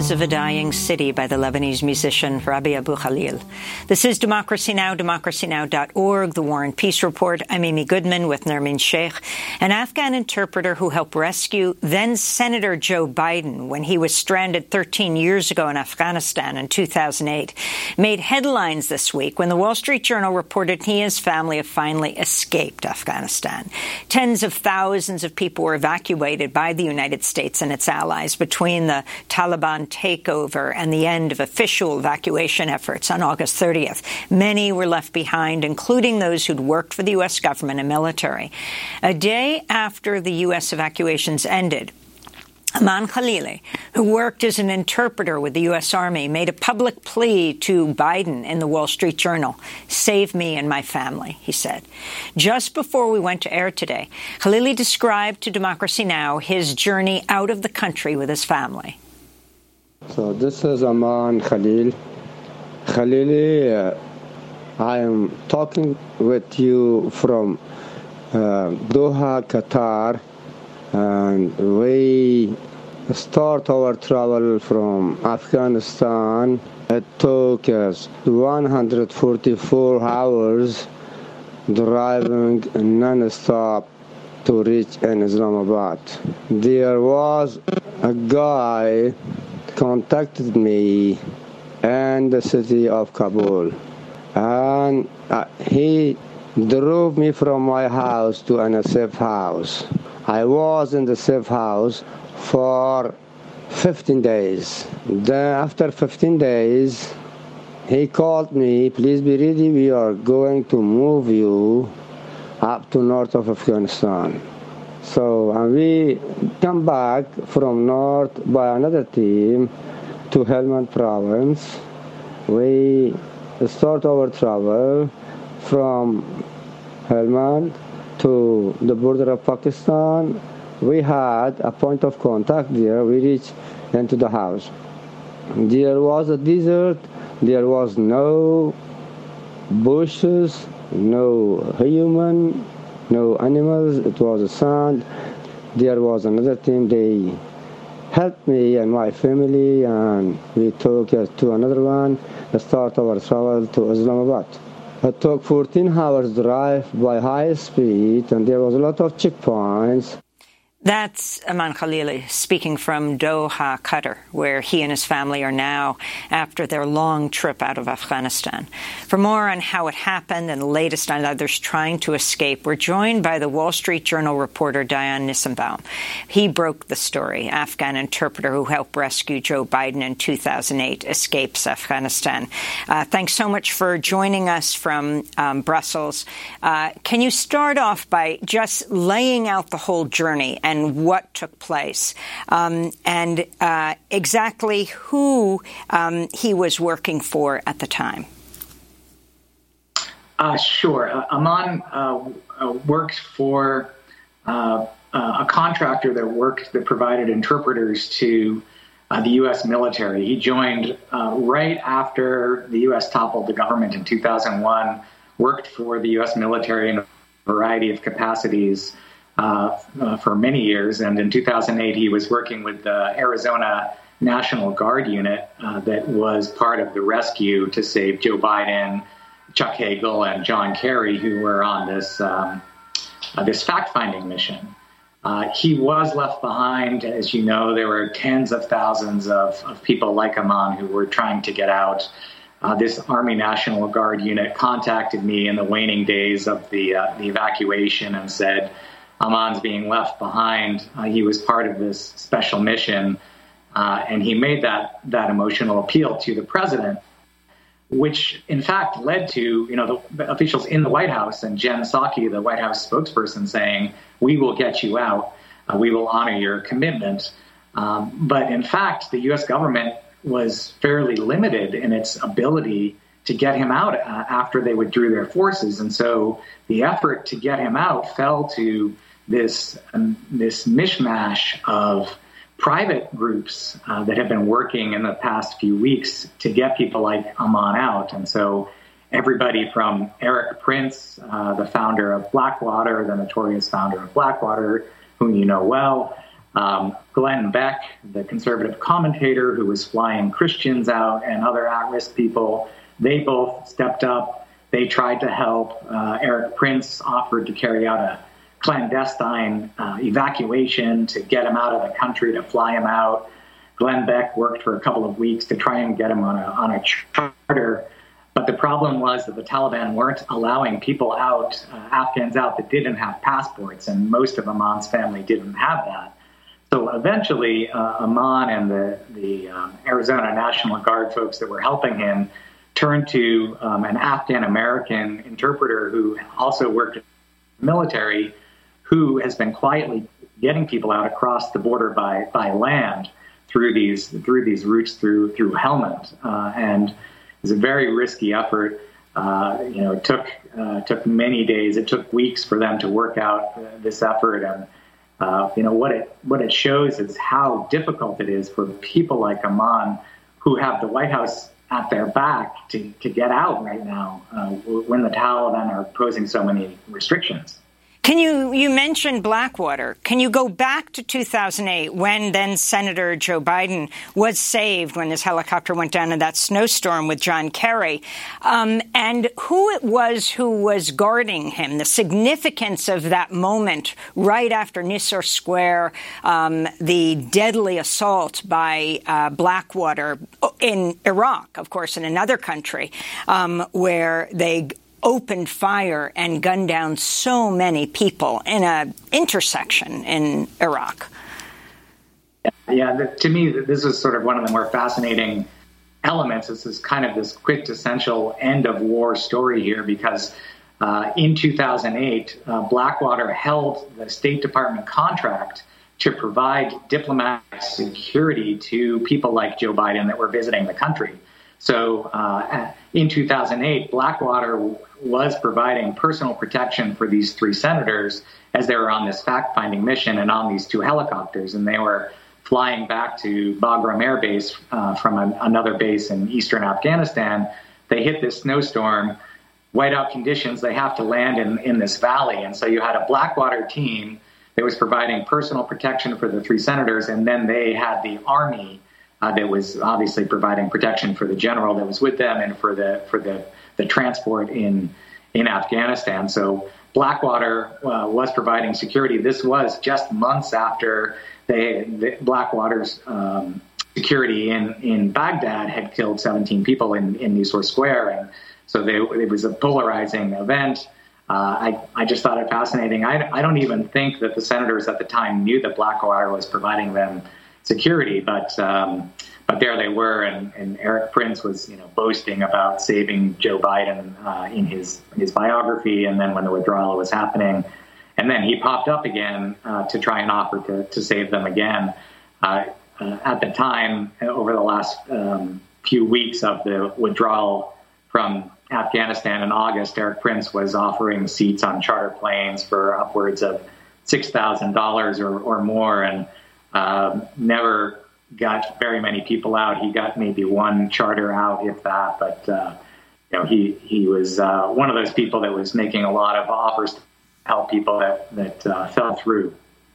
Words of a Dying City by the Lebanese musician Rabih Abu Khalil. This is Democracy Now!, democracy now dot org, the War and Peace Report. I'm Amy Goodman with Nermeen Sheikh, an Afghan interpreter who helped rescue then-Senator Joe Biden when he was stranded thirteen years ago in Afghanistan in two thousand eight. Made headlines this week when the Wall Street Journal reported he and his family have finally escaped Afghanistan. Tens of thousands of people were evacuated by the United States and its allies between the Taliban takeover and the end of official evacuation efforts on August thirtieth. Many were left behind, including those who'd worked for the U S government and military. A day after the U S evacuations ended, Aman Khalili, who worked as an interpreter with the U S Army, made a public plea to Biden in the Wall Street Journal. "Save me and my family," he said. Just before we went to air today, Khalili described to Democracy Now! His journey out of the country with his family. So this is Aman Khalil. Khalili, uh, I am talking with you from uh, Doha, Qatar, and we start our travel from Afghanistan. It took us one hundred forty-four hours driving non-stop to reach in Islamabad. There was a guy contacted me in the city of Kabul, and uh, he drove me from my house to a safe house. I was in the safe house for fifteen days. Then after fifteen days, he called me, "Please be ready, we are going to move you up to north of Afghanistan." So and we come back from north by another team to Helmand province. We start our travel from Helmand to the border of Pakistan. We had a point of contact there. We reached into the house. There was a desert. There was no bushes, no human, no animals. It was a sand. There was another team. They helped me and my family, and we took us to another one, start our travel to Islamabad. It took fourteen hours drive by high speed, and there was a lot of checkpoints. That's Aman Khalili speaking from Doha, Qatar, where he and his family are now after their long trip out of Afghanistan. For more on how it happened and the latest on others trying to escape, we're joined by the Wall Street Journal reporter Dayan Nissenbaum. He broke the story. Afghan interpreter who helped rescue Joe Biden in two thousand eight escapes Afghanistan. Uh, thanks so much for joining us from um, Brussels. Uh, can you start off by just laying out the whole journey and what took place, um, and uh, exactly who um, he was working for at the time? Uh, sure. Uh, Aman uh, uh, worked for uh, uh, a contractor that worked that provided interpreters to uh, the U S military. He joined uh, right after the U S toppled the government in two thousand one, worked for the U S military in a variety of capacities Uh, uh, for many years, and in two thousand eight he was working with the Arizona National Guard unit uh, that was part of the rescue to save Joe Biden, Chuck Hagel, and John Kerry, who were on this um, uh, this fact-finding mission. Uh, he was left behind. As you know, there were tens of thousands of, of people like Aman who were trying to get out. Uh, this Army National Guard unit contacted me in the waning days of the, uh, the evacuation and said, Aman's being left behind. Uh, he was part of this special mission, uh, and he made that that emotional appeal to the president, which in fact led to you know the, the officials in the White House and Jen Psaki, the White House spokesperson, saying, "We will get you out. Uh, we will honor your commitment." Um, but in fact, the U S government was fairly limited in its ability to get him out uh, after they withdrew their forces, and so the effort to get him out fell to this um, this mishmash of private groups uh, that have been working in the past few weeks to get people like Aman out. And so everybody from Eric Prince, uh, the founder of Blackwater, the notorious founder of Blackwater, whom you know well, Um, Glenn Beck, the conservative commentator who was flying Christians out and other at-risk people, they both stepped up. They tried to help. Uh, Erik Prince offered to carry out a clandestine uh, evacuation to get him out of the country, to fly him out. Glenn Beck worked for a couple of weeks to try and get him on a, on a charter. But the problem was that the Taliban weren't allowing people out, uh, Afghans out that didn't have passports, and most of Aman's family didn't have that. So eventually, uh, Aman and the, the um, Arizona National Guard folks that were helping him turned to um, an Afghan-American interpreter who also worked in the military, who has been quietly getting people out across the border by, by land through these through these routes through through Helmand, uh, and it was a very risky effort. Uh, you know, it took uh, took many days. It took weeks for them to work out uh, this effort, and uh, you know what it what it shows is how difficult it is for people like Aman, who have the White House at their back, to to get out right now uh, when the Taliban are posing so many restrictions. Can you, you mentioned Blackwater. Can you go back to two thousand eight when then Senator Joe Biden was saved when his helicopter went down in that snowstorm with John Kerry, um, and who it was who was guarding him, the significance of that moment right after Nisour Square, um, the deadly assault by uh, Blackwater in Iraq, of course, in another country, um, where they opened fire and gunned down so many people in an intersection in Iraq. Yeah, the, to me, this is sort of one of the more fascinating elements. This is kind of this quintessential end of war story here, because uh, in two thousand eight, uh, Blackwater held the State Department contract to provide diplomatic security to people like Joe Biden that were visiting the country. So uh, in two thousand eight, Blackwater was providing personal protection for these three senators as they were on this fact-finding mission and on these two helicopters. And they were flying back to Bagram Air Base uh, from an, another base in eastern Afghanistan. They hit this snowstorm, whiteout conditions. They have to land in, in this valley. And so you had a Blackwater team that was providing personal protection for the three senators, and then they had the Army Uh, that was obviously providing protection for the general that was with them and for the for the, the transport in in Afghanistan. So Blackwater uh, was providing security. This was just months after they, the Blackwater's um, security in, in Baghdad had killed seventeen people in, in Nisour Square. And so they, it was a polarizing event. Uh, I, I just thought it fascinating. I, I don't even think that the senators at the time knew that Blackwater was providing them security, but um, but there they were, and, and Erik Prince was, you know, boasting about saving Joe Biden uh, in his his biography, and then when the withdrawal was happening, and then he popped up again uh, to try and offer to, to save them again. Uh, uh, at the time, over the last um, few weeks of the withdrawal from Afghanistan in August, Erik Prince was offering seats on charter planes for upwards of six thousand dollars or, or more, and Uh, never got very many people out. He got maybe one charter out, if that. But uh, you know, he he was uh, one of those people that was making a lot of offers to help people that that uh, fell through.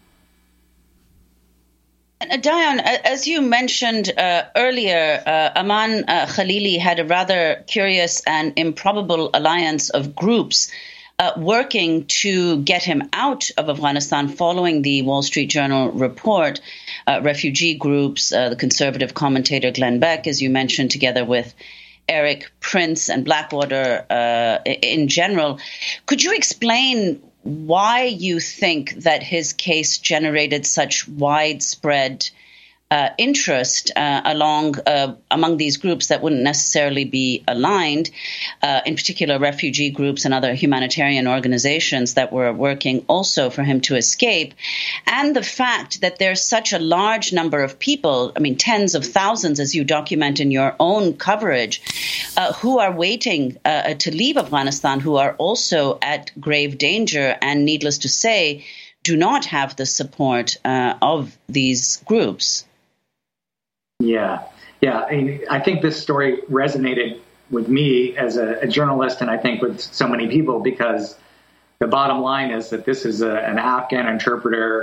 Uh, Dion, as you mentioned uh, earlier, uh, Aman uh, Khalili had a rather curious and improbable alliance of groups Uh, working to get him out of Afghanistan following the Wall Street Journal report. Uh, refugee groups, uh, the conservative commentator Glenn Beck, as you mentioned, together with Erik Prince and Blackwater uh, in general. Could you explain why you think that his case generated such widespread Uh, interest uh, along uh, among these groups that wouldn't necessarily be aligned, uh, in particular refugee groups and other humanitarian organizations that were working also for him to escape, and the fact that there's such a large number of people, I mean tens of thousands as you document in your own coverage, uh, who are waiting uh, to leave Afghanistan, who are also at grave danger and, needless to say, do not have the support uh, of these groups. Yeah, yeah. I, mean, I think this story resonated with me as a, a journalist, and I think with so many people, because the bottom line is that this is a, an Afghan interpreter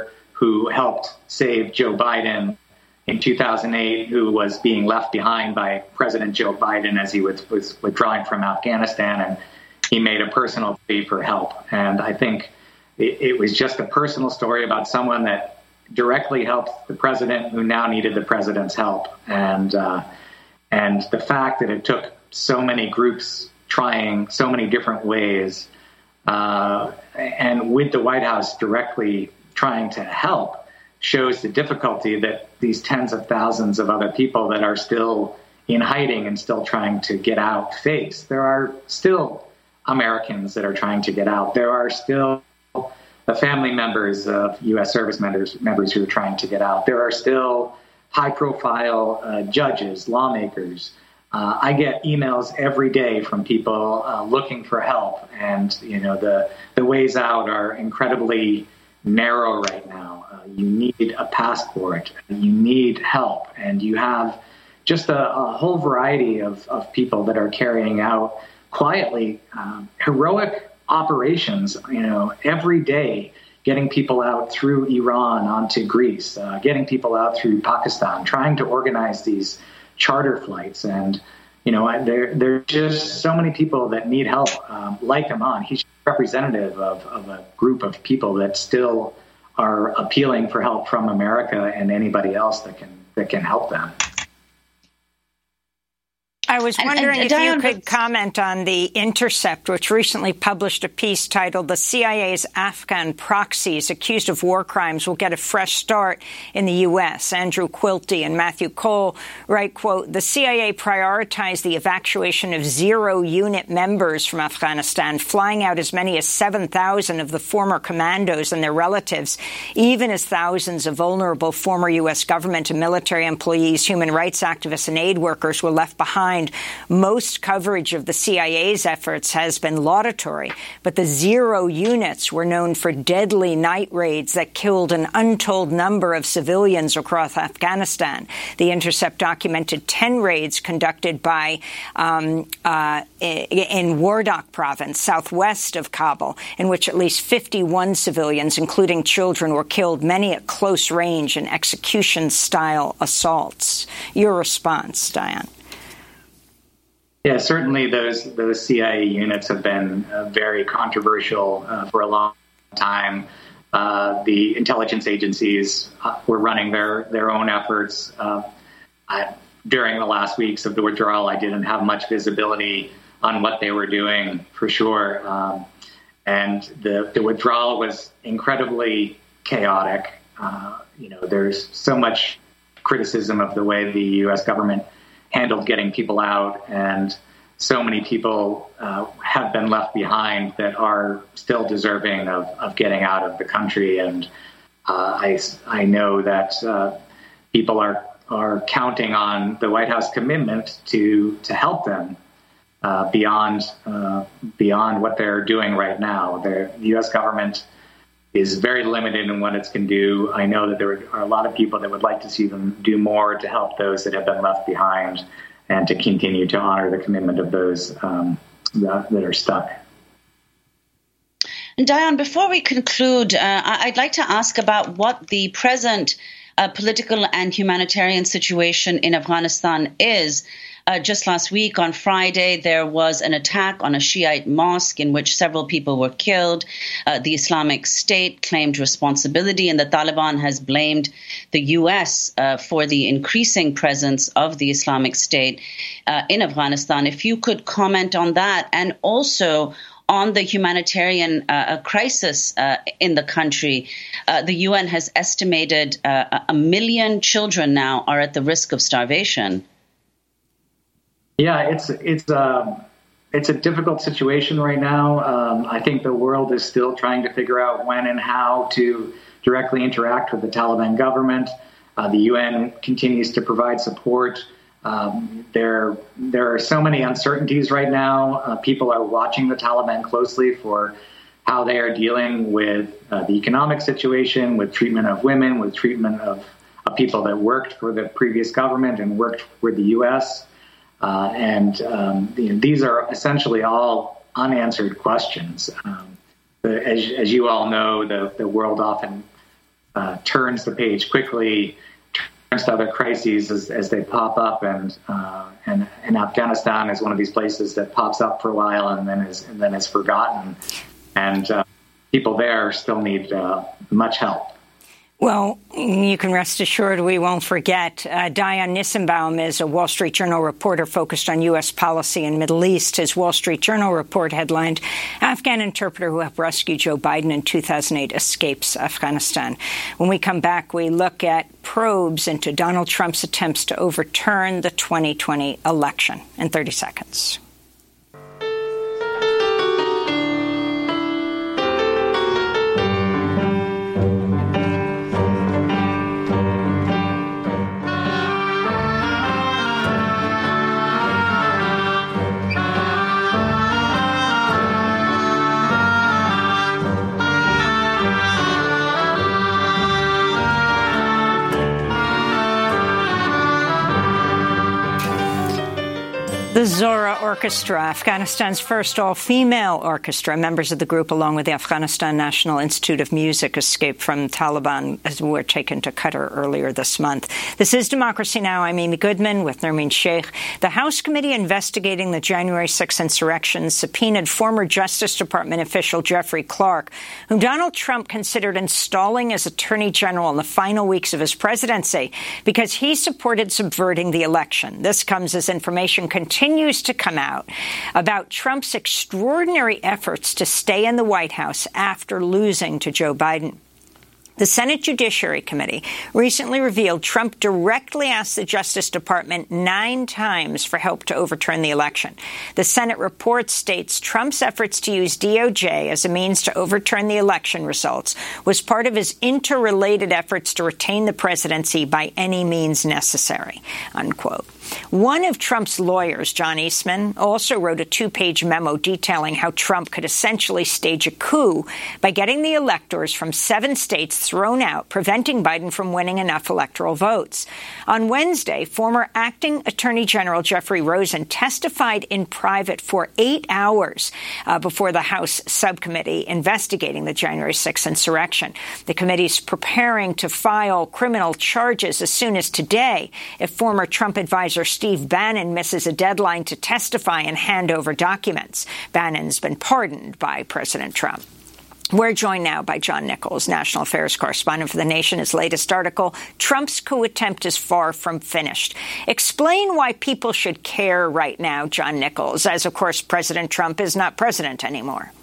who helped save Joe Biden in two thousand eight, who was being left behind by President Joe Biden as he was, was withdrawing from Afghanistan, and he made a personal plea for help. And I think it, it was just a personal story about someone that directly helped the president who now needed the president's help. And uh, and the fact that it took so many groups trying so many different ways, uh, and with the White House directly trying to help, shows the difficulty that these tens of thousands of other people that are still in hiding and still trying to get out face. There are still Americans that are trying to get out. There are still the family members of U S service members, members who are trying to get out. There are still high-profile uh, judges, lawmakers. Uh, I get emails every day from people uh, looking for help, and you know the the ways out are incredibly narrow right now. Uh, you need a passport, you need help, and you have just a, a whole variety of, of people that are carrying out quietly um, heroic operations, you know, every day, getting people out through Iran onto Greece, uh, getting people out through Pakistan, trying to organize these charter flights. And, you know, there, there are just so many people that need help, um, like Aman. He's representative of, of a group of people that still are appealing for help from America and anybody else that can that can help them. I was wondering and, and, if Diane, you could comment on The Intercept, which recently published a piece titled "The C I A's Afghan Proxies Accused of War Crimes Will Get a Fresh Start in the U S" Andrew Quilty and Matthew Cole write, quote, "The C I A prioritized the evacuation of zero-unit members from Afghanistan, flying out as many as seven thousand of the former commandos and their relatives, even as thousands of vulnerable former U S government and military employees, human rights activists, and aid workers were left behind. Most coverage of the C I A's efforts has been laudatory, but the zero units were known for deadly night raids that killed an untold number of civilians across Afghanistan. The Intercept documented ten raids conducted by um, uh, in Wardak province, southwest of Kabul, in which at least fifty-one civilians, including children, were killed, many at close range in execution-style assaults. Your response, Diane? Yeah, certainly those those C I A units have been uh, very controversial uh, for a long time. Uh, the intelligence agencies uh, were running their, their own efforts. Uh, I, during the last weeks of the withdrawal, I didn't have much visibility on what they were doing, for sure. Um, and the, the withdrawal was incredibly chaotic. Uh, you know, there's so much criticism of the way the U S government handled getting people out, and so many people uh, have been left behind that are still deserving of, of getting out of the country. And uh, I, I know that uh, people are are counting on the White House commitment to to help them uh, beyond uh, beyond what they're doing right now. The U S government is very limited in what it can do. I know that there are a lot of people that would like to see them do more to help those that have been left behind and to continue to honor the commitment of those um, that, that are stuck. And Diane, before we conclude, uh, I'd like to ask about what the present uh, political and humanitarian situation in Afghanistan is. Uh, just last week, on Friday, there was an attack on a Shiite mosque in which several people were killed. Uh, the Islamic State claimed responsibility, and the Taliban has blamed the U S uh, for the increasing presence of the Islamic State uh, in Afghanistan. If you could comment on that, and also on the humanitarian uh, crisis uh, in the country. Uh, the U N has estimated uh, a million children now are at the risk of starvation. Yeah, it's it's um, it's a difficult situation right now. Um, I think the world is still trying to figure out when and how to directly interact with the Taliban government. Uh, the U N continues to provide support. Um, there there are so many uncertainties right now. Uh, people are watching the Taliban closely for how they are dealing with uh, the economic situation, with treatment of women, with treatment of, of people that worked for the previous government and worked for the U S Uh, and um, you know, these are essentially all unanswered questions. Um, the, as, as you all know, the, the world often uh, turns the page quickly, turns to other crises as, as they pop up, and, uh, and and Afghanistan is one of these places that pops up for a while and then is and then is forgotten, and uh, people there still need uh, much help. Well, you can rest assured we won't forget. Uh, Dayan Nissenbaum is a Wall Street Journal reporter focused on U S policy and Middle East. His Wall Street Journal report headlined, Afghan interpreter who helped rescue Joe Biden in two thousand eight escapes Afghanistan. When we come back, we look at probes into Donald Trump's attempts to overturn the twenty twenty election in thirty seconds. The Zora Orchestra, Afghanistan's first all-female orchestra. Members of the group, along with the Afghanistan National Institute of Music, escaped from Taliban as were taken to Qatar earlier this month. This is Democracy Now! I'm Amy Goodman with Nermeen Sheikh. The House committee investigating the January sixth insurrection subpoenaed former Justice Department official Jeffrey Clark, whom Donald Trump considered installing as Attorney General in the final weeks of his presidency because he supported subverting the election. This comes as information continues continues to come out about Trump's extraordinary efforts to stay in the White House after losing to Joe Biden. The Senate Judiciary Committee recently revealed Trump directly asked the Justice Department nine times for help to overturn the election. The Senate report states Trump's efforts to use D O J as a means to overturn the election results was part of his interrelated efforts to retain the presidency by any means necessary, unquote. One of Trump's lawyers, John Eastman, also wrote a two-page memo detailing how Trump could essentially stage a coup by getting the electors from seven states thrown out, preventing Biden from winning enough electoral votes. On Wednesday, former acting Attorney General Jeffrey Rosen testified in private for eight hours uh, before the House subcommittee investigating the January sixth insurrection. The committee is preparing to file criminal charges as soon as today if former Trump advisor Steve Bannon misses a deadline to testify and hand over documents. Bannon's been pardoned by President Trump. We're joined now by John Nichols, national affairs correspondent for The Nation. His latest article, Trump's coup attempt is far from finished. Explain why people should care right now, John Nichols, as, of course, President Trump is not president anymore.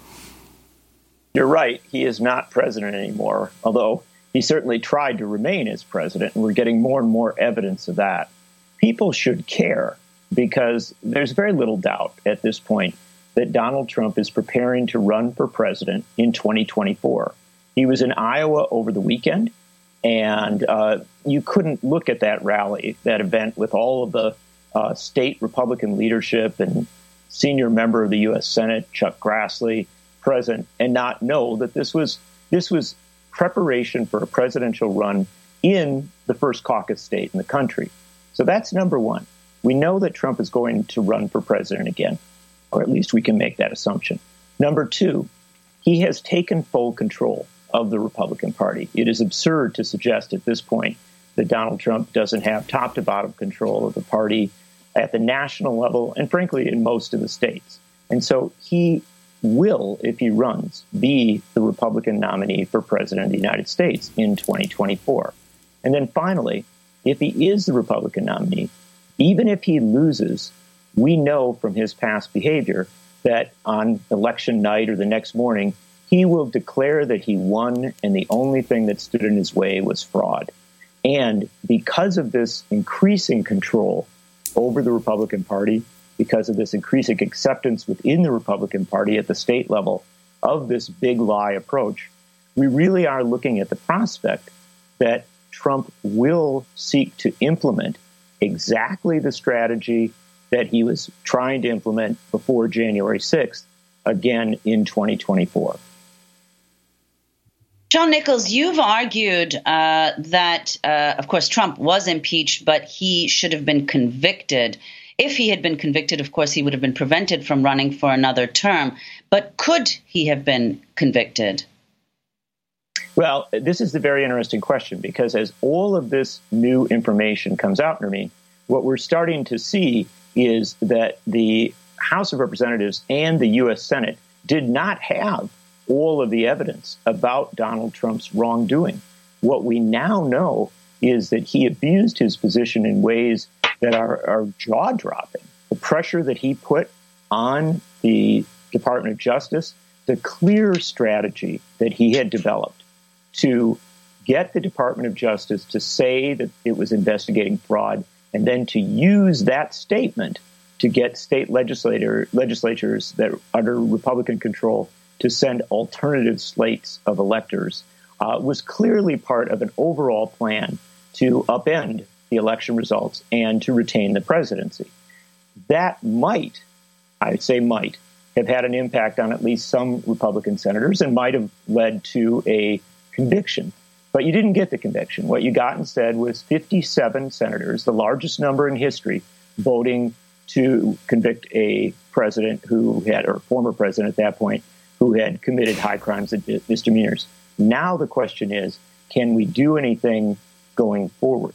You're right. He is not president anymore, although he certainly tried to remain as president, and we're getting more and more evidence of that. People should care because there's very little doubt at this point that Donald Trump is preparing to run for president in twenty twenty-four. He was in Iowa over the weekend, and uh, you couldn't look at that rally, that event with all of the uh, state Republican leadership and senior member of the U S Senate, Chuck Grassley, present, and not know that this was this was preparation for a presidential run in the first caucus state in the country. So that's number one. We know that Trump is going to run for president again, or at least we can make that assumption. Number two, he has taken full control of the Republican Party. It is absurd to suggest at this point that Donald Trump doesn't have top to bottom control of the party at the national level and, frankly, in most of the states. And so he will, if he runs, be the Republican nominee for president of the United States in twenty twenty-four. And then finally, if he is the Republican nominee, even if he loses, we know from his past behavior that on election night or the next morning, he will declare that he won and the only thing that stood in his way was fraud. And because of this increasing control over the Republican Party, because of this increasing acceptance within the Republican Party at the state level of this big lie approach, we really are looking at the prospect that Trump will seek to implement exactly the strategy that he was trying to implement before January sixth, again in twenty twenty-four. John Nichols, you've argued uh, that, uh, of course, Trump was impeached, but he should have been convicted. If he had been convicted, of course, he would have been prevented from running for another term. But could he have been convicted? Well, this is the very interesting question, because as all of this new information comes out, Nermeen, what we're starting to see is that the House of Representatives and the U S Senate did not have all of the evidence about Donald Trump's wrongdoing. What we now know is that he abused his position in ways that are, are jaw-dropping. The pressure that he put on the Department of Justice, the clear strategy that he had developed to get the Department of Justice to say that it was investigating fraud, and then to use that statement to get state legislator, legislatures that are under Republican control to send alternative slates of electors, uh, was clearly part of an overall plan to upend the election results and to retain the presidency. That might, I'd say might, have had an impact on at least some Republican senators and might have led to a conviction. But you didn't get the conviction. What you got instead was fifty-seven senators, the largest number in history, voting to convict a president who had, or former president at that point, who had committed high crimes and misdemeanors. Now the question is, can we do anything going forward?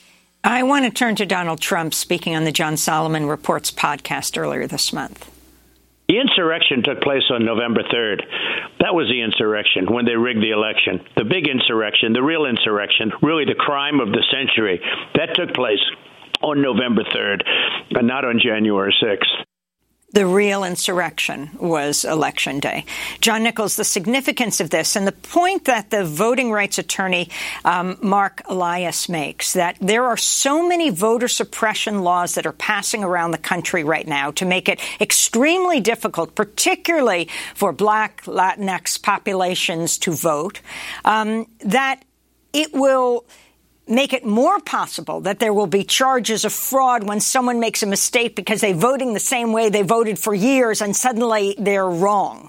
I want to turn to Donald Trump speaking on the John Solomon Reports podcast earlier this month. The insurrection took place on November third. That was the insurrection, when they rigged the election. The big insurrection, the real insurrection, really the crime of the century, that took place on November third, and not on January sixth. The real insurrection was Election Day. John Nichols, the significance of this and the point that the voting rights attorney, um, Mark Elias, makes, that there are so many voter suppression laws that are passing around the country right now to make it extremely difficult, particularly for Black, Latinx populations to vote, um, that it will make it more possible that there will be charges of fraud when someone makes a mistake because they're voting the same way they voted for years and suddenly they're wrong.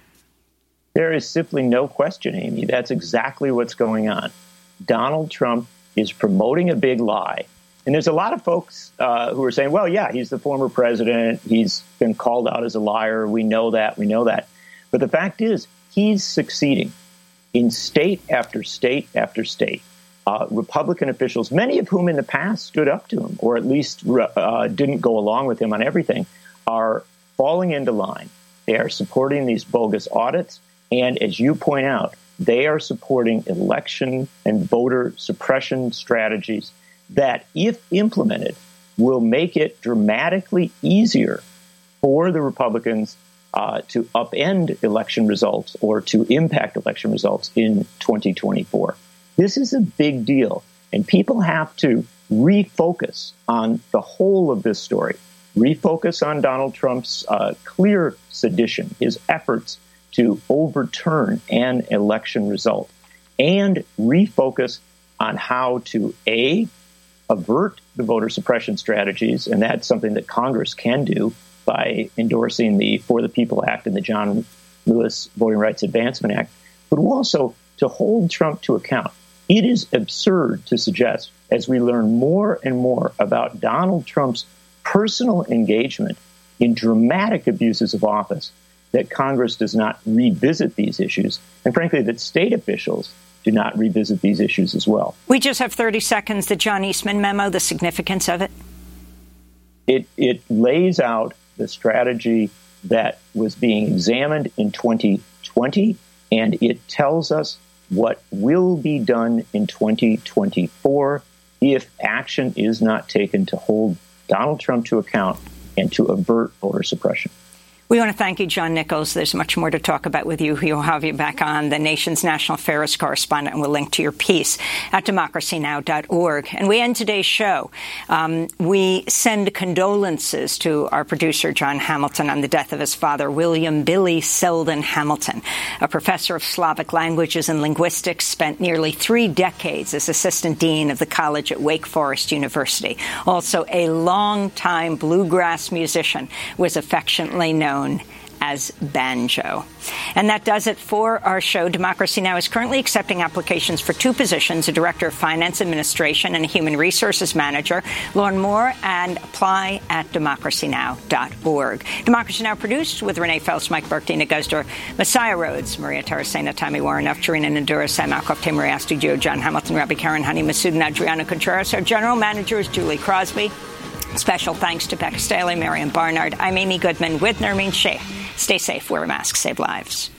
There is simply no question, Amy. That's exactly what's going on. Donald Trump is promoting a big lie. And there's a lot of folks uh, who are saying, well, yeah, he's the former president. He's been called out as a liar. We know that. We know that. But the fact is, he's succeeding in state after state after state. Uh, Republican officials, many of whom in the past stood up to him, or at least uh, didn't go along with him on everything, are falling into line. They are supporting these bogus audits. And as you point out, they are supporting election and voter suppression strategies that, if implemented, will make it dramatically easier for the Republicans uh, to upend election results or to impact election results in twenty twenty-four. This is a big deal, and people have to refocus on the whole of this story, refocus on Donald Trump's uh, clear sedition, his efforts to overturn an election result, and refocus on how to, A, avert the voter suppression strategies, and that's something that Congress can do by endorsing the For the People Act and the John Lewis Voting Rights Advancement Act, but also to hold Trump to account. It is absurd to suggest, as we learn more and more about Donald Trump's personal engagement in dramatic abuses of office, that Congress does not revisit these issues, and frankly, that state officials do not revisit these issues as well. We just have thirty seconds. The John Eastman memo, the significance of it? It, it lays out the strategy that was being examined in twenty twenty, and it tells us what will be done in twenty twenty-four if action is not taken to hold Donald Trump to account and to avert voter suppression. We want to thank you, John Nichols. There's much more to talk about with you. We'll have you back on, the nation's national affairs correspondent, and we'll link to your piece at democracy now dot org. And we end today's show. Um, we send condolences to our producer, John Hamilton, on the death of his father, William Billy Selden Hamilton, a professor of Slavic languages and linguistics, spent nearly three decades as assistant dean of the college at Wake Forest University. Also a longtime bluegrass musician, was affectionately known as Banjo. And that does it for our show. Democracy Now! Is currently accepting applications for two positions, a Director of Finance Administration and a Human Resources Manager. Learn more and apply at democracy now dot org. Democracy Now! Produced with Renee Feltz, Mike Burke, Dina Guzdor, Messiah Rhodes, Maria Taracena, Tammy Warren, Tarina Nadura, Sam Alcoff, Tim Riastu, John Hamilton, Rabbi Karen, Honey Masood, and Adriana Contreras. Our General Manager is Julie Crosby. Special thanks to Becca Staley, Marion Barnard. I'm Amy Goodman with Nermeen Sheikh. Stay safe, wear a mask, save lives.